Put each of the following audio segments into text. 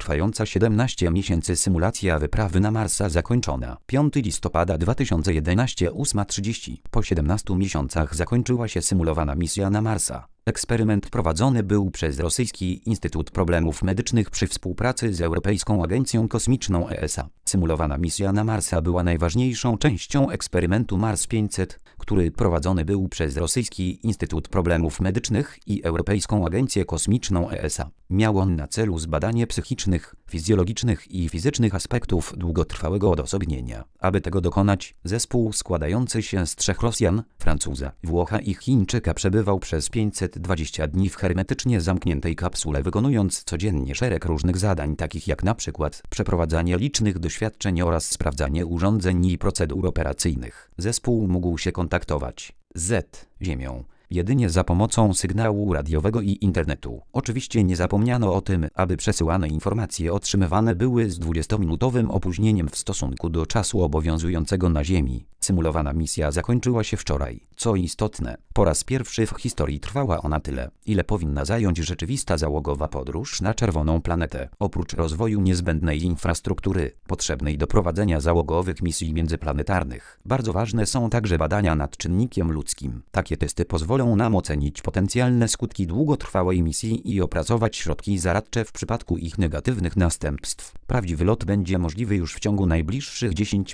trwająca 17 miesięcy symulacja wyprawy na Marsa zakończona. 5 listopada 2011 8:30. Po 17 miesiącach zakończyła się symulowana misja na Marsa. Eksperyment prowadzony był przez Rosyjski Instytut Problemów Medycznych przy współpracy z Europejską Agencją Kosmiczną ESA. Symulowana misja na Marsa była najważniejszą częścią eksperymentu Mars 500, który prowadzony był przez Rosyjski Instytut Problemów Medycznych i Europejską Agencję Kosmiczną ESA. Miał on na celu zbadanie psychicznych, fizjologicznych i fizycznych aspektów długotrwałego odosobnienia. Aby tego dokonać, zespół składający się z 3 Rosjan, Francuza, Włocha i Chińczyka przebywał przez 520 dni w hermetycznie zamkniętej kapsule, wykonując codziennie szereg różnych zadań, takich jak na przykład przeprowadzanie licznych doświadczeń oraz sprawdzanie urządzeń i procedur operacyjnych. Zespół mógł się kontaktować z Ziemią jedynie za pomocą sygnału radiowego i internetu. Oczywiście nie zapomniano o tym, aby przesyłane informacje otrzymywane były z 20-minutowym opóźnieniem w stosunku do czasu obowiązującego na Ziemi. Symulowana misja zakończyła się wczoraj. Co istotne, po raz pierwszy w historii trwała ona tyle, ile powinna zająć rzeczywista załogowa podróż na czerwoną planetę. Oprócz rozwoju niezbędnej infrastruktury, potrzebnej do prowadzenia załogowych misji międzyplanetarnych, bardzo ważne są także badania nad czynnikiem ludzkim. Takie testy pozwolą nam ocenić potencjalne skutki długotrwałej misji i opracować środki zaradcze w przypadku ich negatywnych następstw. Prawdziwy lot będzie możliwy już w ciągu najbliższych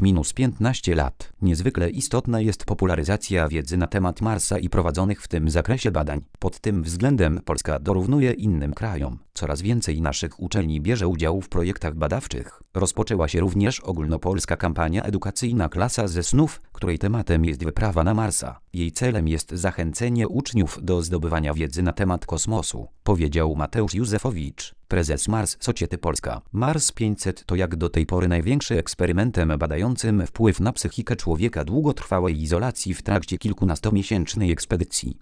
10–15 lat. Niezwykle istotna jest popularyzacja wiedzy na temat Marsa i prowadzonych w tym zakresie badań. Pod tym względem Polska dorównuje innym krajom. Coraz więcej naszych uczelni bierze udział w projektach badawczych. Rozpoczęła się również ogólnopolska kampania edukacyjna Klasa ze snów, której tematem jest wyprawa na Marsa. Jej celem jest zachęcenie uczniów do zdobywania wiedzy na temat kosmosu, powiedział Mateusz Józefowicz, prezes Mars Society Polska. Mars 500 to jak do tej pory największy eksperymentem badającym wpływ na psychikę człowieka długotrwałej izolacji w trakcie kilkunastomiesięcznej ekspedycji.